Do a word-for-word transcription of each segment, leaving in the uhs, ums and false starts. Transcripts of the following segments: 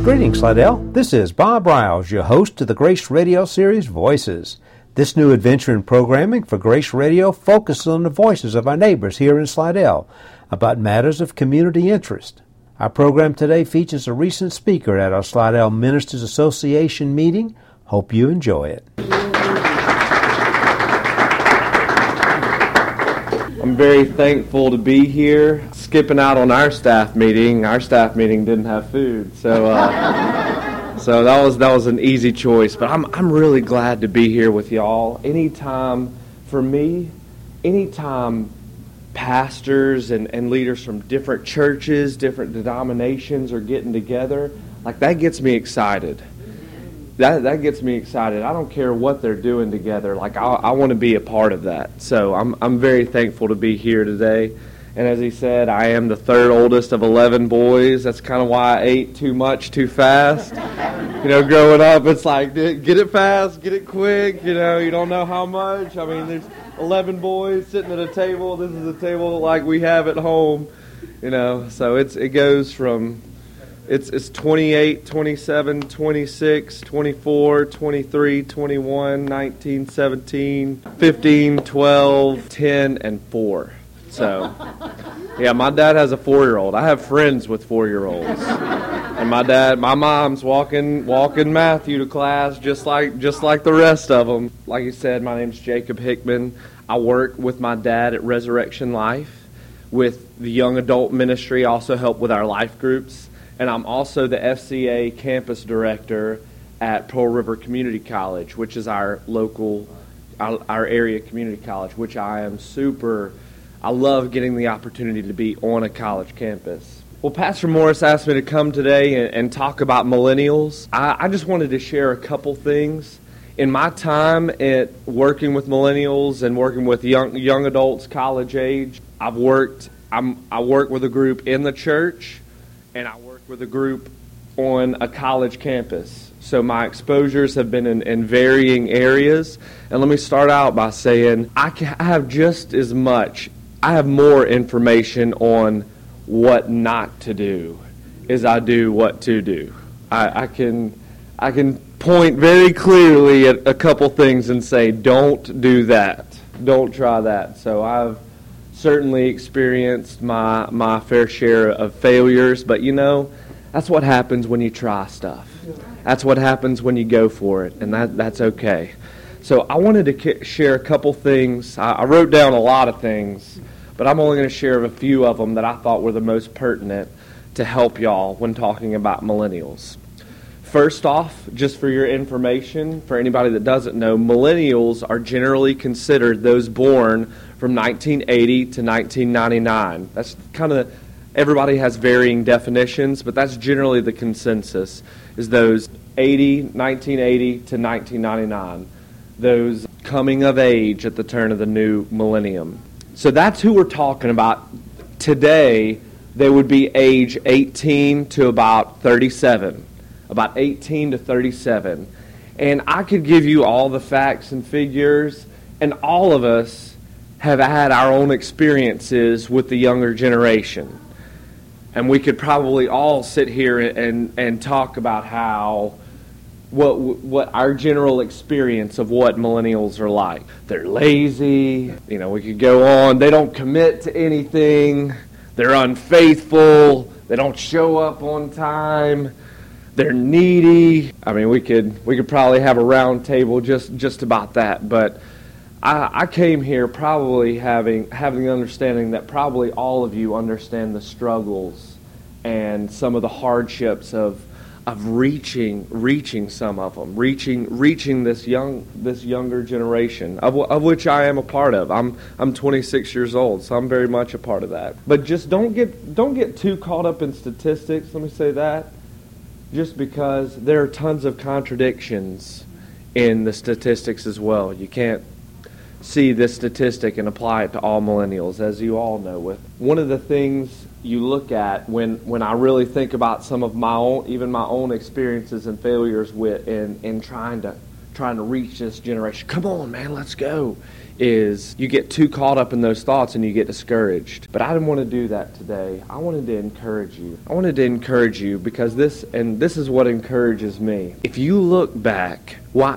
Greetings, Slidell. This is Bob Riles, your host of the Grace Radio series Voices. This new adventure in programming for Grace Radio focuses on the voices of our neighbors here in Slidell about matters of community interest. Our program today features a recent speaker at our Slidell Ministers Association meeting. Hope you enjoy it. I'm very thankful to be here. Skipping out on our staff meeting. Our staff meeting didn't have food, so uh, so that was that was an easy choice. But I'm I'm really glad to be here with y'all. Anytime, for me, anytime pastors and, and leaders from different churches, different denominations are getting together, like that gets me excited. That that gets me excited. I don't care what they're doing together. Like I, I want to be a part of that. So I'm I'm very thankful to be here today. And as he said, I am the third oldest of eleven boys. That's kind of why I ate too much too fast. You know, growing up, it's like get it fast, get it quick. You know, you don't know how much. I mean, there's eleven boys sitting at a table. This is a table like we have at home. You know, so it's it goes from. It's it's twenty-eight, twenty-seven, twenty-six, twenty-four, twenty-three, twenty-one, nineteen, seventeen, fifteen, twelve, ten, and four. So, yeah, my dad has a four-year-old. I have friends with four-year-olds. And my dad, my mom's walking walking Matthew to class just like just like the rest of them. Like you said, my name's Jacob Hickman. I work with my dad at Resurrection Life. With the young adult ministry, I also help with our life groups. And I'm also the F C A campus director at Pearl River Community College, which is our local, our, our area community college, which I am super, I love getting the opportunity to be on a college campus. Well, Pastor Morris asked me to come today and, and talk about millennials. I, I just wanted to share a couple things. In my time at working with millennials and working with young young adults, college age, I've worked, I'm, I work with a group in the church, and I work with a group on a college campus. So my exposures have been in, in varying areas. And let me start out by saying I, can, I have just as much, I have more information on what not to do as I do what to do. I, I can I can point very clearly at a couple things and say, don't do that. Don't try that. So I've certainly experienced my my fair share of failures, but you know, that's what happens when you try stuff. That's what happens when you go for it, and that that's okay. So I wanted to k- share a couple things. I, I wrote down a lot of things, but I'm only going to share a few of them that I thought were the most pertinent to help y'all when talking about millennials. First off, just for your information, for anybody that doesn't know, millennials are generally considered those born from nineteen eighty to nineteen ninety-nine. That's kind of, everybody has varying definitions, but that's generally the consensus, is those eighty, nineteen eighty to nineteen ninety-nine, those coming of age at the turn of the new millennium. So that's who we're talking about. Today, they would be age eighteen to about thirty-seven. About eighteen to thirty-seven. And I could give you all the facts and figures, and all of us have had our own experiences with the younger generation. And we could probably all sit here and, and talk about how, what what our general experience of what millennials are like. They're lazy, you know, we could go on, they don't commit to anything, they're unfaithful, they don't show up on time, they're needy. I mean, we could we could probably have a round table just, just about that. But I, I came here probably having having the understanding that probably all of you understand the struggles and some of the hardships of of reaching reaching some of them, reaching reaching this young this younger generation of of which I am a part of. I'm I'm twenty-six years old, so I'm very much a part of that. But just don't get don't get too caught up in statistics. Let me say that. Just because there are tons of contradictions in the statistics as well. You can't see this statistic and apply it to all millennials, as you all know. With one of the things you look at when, when I really think about some of my own, even my own experiences and failures with in, in trying to trying to reach this generation. Come on, man, let's go. is you get too caught up in those thoughts and you get discouraged. But I didn't want to do that today. I wanted to encourage you. I wanted to encourage you because this, and this is what encourages me. If you look back, why...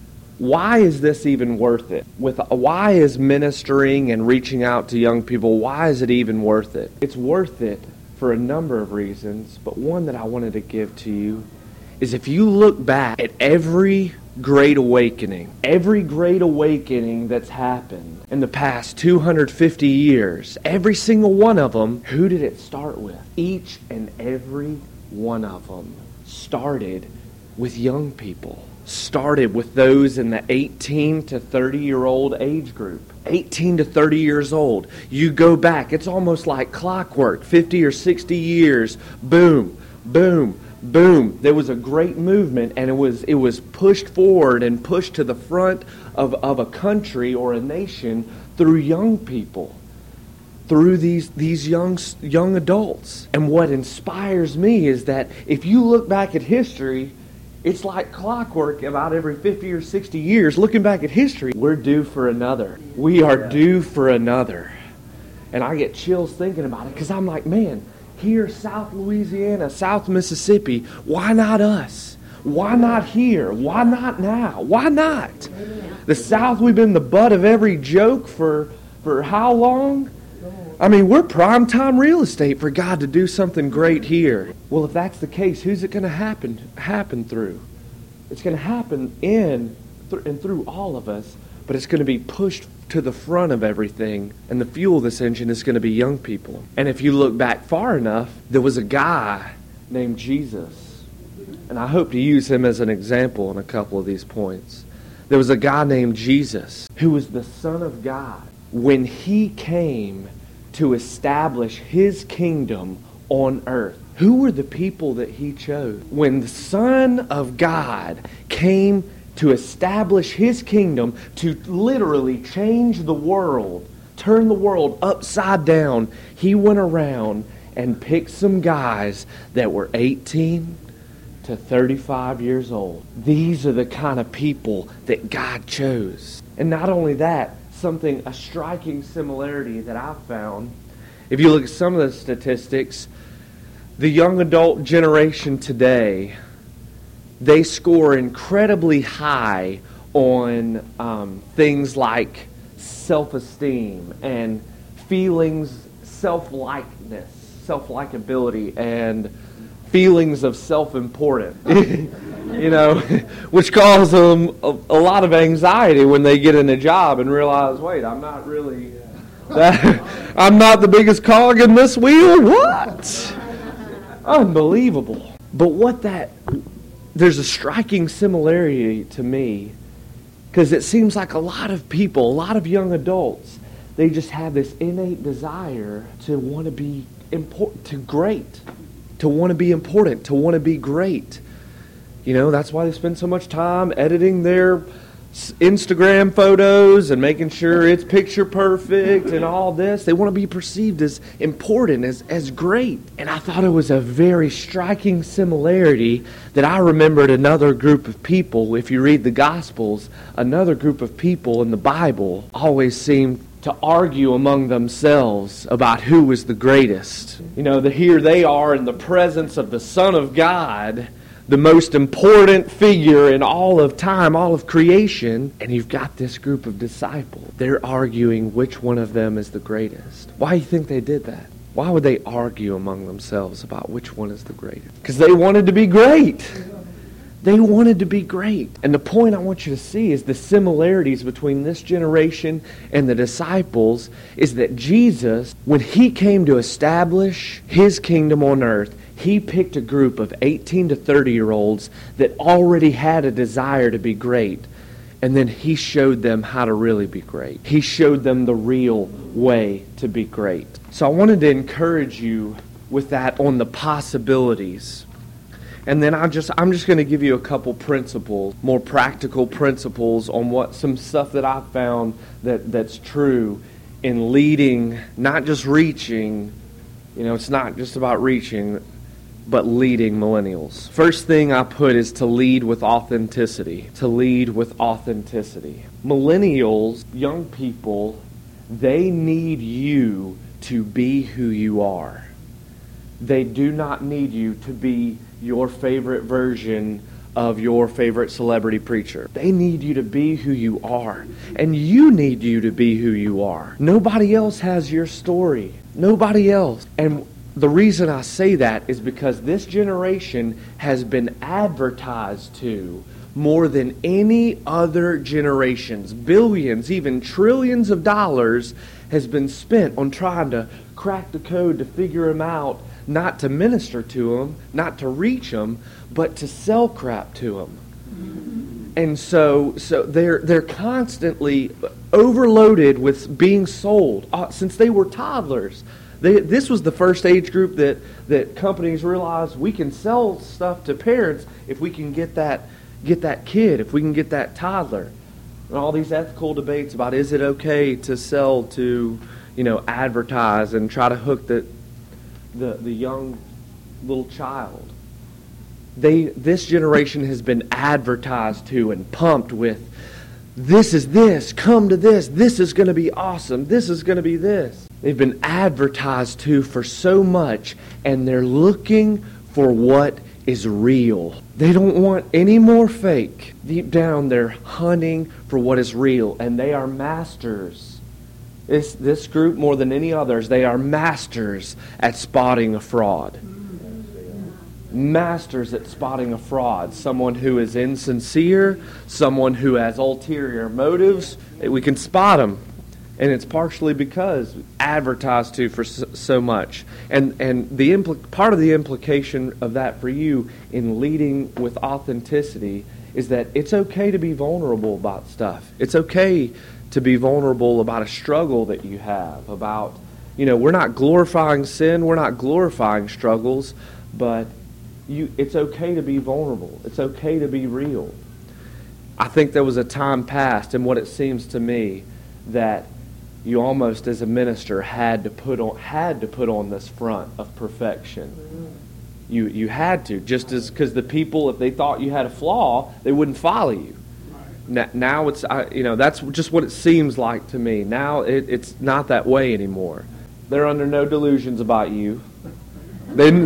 Why is this even worth it? With why is ministering and reaching out to young people, why is it even worth it? It's worth it for a number of reasons, but one that I wanted to give to you is if you look back at every great awakening, every great awakening that's happened in the past two hundred fifty years, every single one of them, who did it start with? Each and every one of them started with young people. Started with those in the eighteen to thirty year old age group. eighteen to thirty years old. You go back, it's almost like clockwork, fifty or sixty years, boom, boom, boom. There was a great movement, and it was it was pushed forward and pushed to the front of, of a country or a nation through young people, through these these young young adults. And what inspires me is that if you look back at history, it's like clockwork. About every fifty or sixty years, looking back at history, we're due for another. We are due for another. And I get chills thinking about it because I'm like, man, here, South Louisiana, South Mississippi, why not us? Why not here? Why not now? Why not? The South, we've been the butt of every joke for, for how long? I mean, we're primetime real estate for God to do something great here. Well, if that's the case, who's it going to happen happen through? It's going to happen in th- and through all of us, but it's going to be pushed to the front of everything, and the fuel of this engine is going to be young people. And if you look back far enough, there was a guy named Jesus, and I hope to use him as an example in a couple of these points. There was a guy named Jesus who was the Son of God. When he came to establish his kingdom on earth, who were the people that he chose? When the Son of God came to establish his kingdom, to literally change the world, turn the world upside down, he went around and picked some guys that were eighteen to thirty-five years old. These are the kind of people that God chose. And not only that, something, a striking similarity that I've found, if you look at some of the statistics, the young adult generation today, they score incredibly high on um, things like self-esteem and feelings, self-likeness, self-likability, and feelings of self-importance. You know, which causes them a, a lot of anxiety when they get in a job and realize, wait, I'm not really, that, I'm not the biggest cog in this wheel? What? Unbelievable. But what that, there's a striking similarity to me, because it seems like a lot of people, a lot of young adults, they just have this innate desire to want to be important, to great, to want to be important, to want to be great. You know, that's why they spend so much time editing their Instagram photos and making sure it's picture perfect and all this. They want to be perceived as important, as, as great. And I thought it was a very striking similarity that I remembered another group of people. If you read the Gospels, another group of people in the Bible always seem to argue among themselves about who was the greatest. You know, the, here they are in the presence of the Son of God, the most important figure in all of time, all of creation, and you've got this group of disciples. They're arguing which one of them is the greatest. Why do you think they did that? Why would they argue among themselves about which one is the greatest? Because they wanted to be great. They wanted to be great. And the point I want you to see is the similarities between this generation and the disciples is that Jesus, when he came to establish his kingdom on earth, he picked a group of eighteen to thirty year olds that already had a desire to be great. And then he showed them how to really be great. He showed them the real way to be great. So I wanted to encourage you with that on the possibilities. And then I just, I'm just going to give you a couple principles, more practical principles on what some stuff that I've found that, that's true in leading, not just reaching. You know, it's not just about reaching. but leading millennials. First thing I put is to lead with authenticity. To lead with authenticity. Millennials, young people, they need you to be who you are. They do not need you to be your favorite version of your favorite celebrity preacher. They need you to be who you are. And you need you to be who you are. Nobody else has your story. Nobody else. And the reason I say that is because this generation has been advertised to more than any other generations. Billions, even trillions of dollars has been spent on trying to crack the code to figure them out, not to minister to them, not to reach them, but to sell crap to them. And so so they're they're constantly overloaded with being sold uh, since they were toddlers. They, this was the first age group that, that companies realized we can sell stuff to parents if we can get that get that kid, if we can get that toddler. And all these ethical debates about is it okay to sell to, you know, advertise and try to hook the the, the young little child. They this generation has been advertised to and pumped with, this is this, come to this, this is going to be awesome, this is going to be this. They've been advertised to for so much, and they're looking for what is real. They don't want any more fake. Deep down, they're hunting for what is real, and they are masters. This, this group, more than any others, they are masters at spotting a fraud. Masters at spotting a fraud. Someone who is insincere, someone who has ulterior motives. We can spot them. And it's partially because advertised to for so, so much. And and the impl- part of the implication of that for you in leading with authenticity is that it's okay to be vulnerable about stuff. It's okay to be vulnerable about a struggle that you have, about, you know, we're not glorifying sin, we're not glorifying struggles, but you it's okay to be vulnerable. It's okay to be real. I think there was a time past, and what it seems to me, that you almost as a minister had to put on had to put on this front of perfection. You you had to, just as because the people, if they thought you had a flaw, they wouldn't follow you. Now, now it's I, you know that's just what it seems like to me. Now it, it's not that way anymore. They're under no delusions about you. They